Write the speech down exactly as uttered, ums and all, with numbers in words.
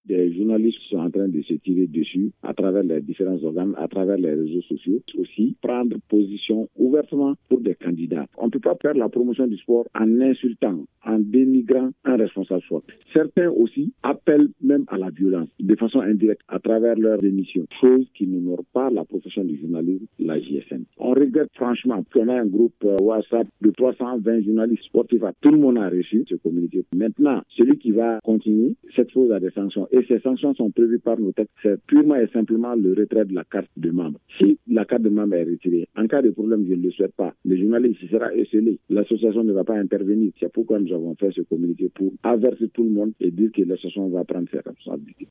des journalistes sont en train de se tirer dessus à travers les différents organes, à travers les réseaux sociaux. Aussi, prendre position ouvertement pour des candidats. On ne peut pas faire la promotion du sport en insultant, en dénigrant un responsable sport. Certains aussi appellent même à la violence, de façon indirecte, à travers leurs émissions, chose qui n'honore pas la profession du journalisme, la J S M. On regrette franchement qu'on a un groupe euh, WhatsApp de trois cent vingt journalistes sportifs. Tout le monde a reçu ce communiqué. Maintenant, celui qui va continuer, cette chose a des sanctions. Et ces sanctions sont prévues par nos textes. C'est purement et simplement le retrait de la carte de membre. Si la carte de membre est retirée, en cas de problème, je ne le souhaite pas, le journaliste sera esselé. L'association ne va pas intervenir. C'est pourquoi nous avons fait ce communiqué pour avertir tout le monde et dire que l'association va prendre ses responsabilités.